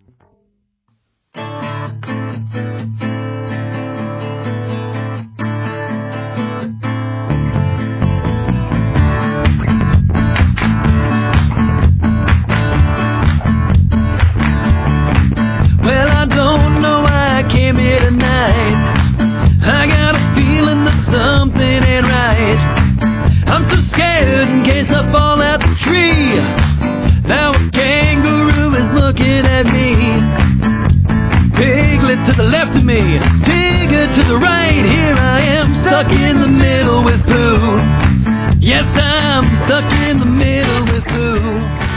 Well, I don't know why I came here tonight. I got a feeling that something ain't right. I'm so scared in case I fall out the tree. Now a kangaroo is looking at me. Piglet to the left of me, Tigger to the right. Here I am, stuck in the middle with Pooh. Yes, I'm stuck in the middle with Pooh.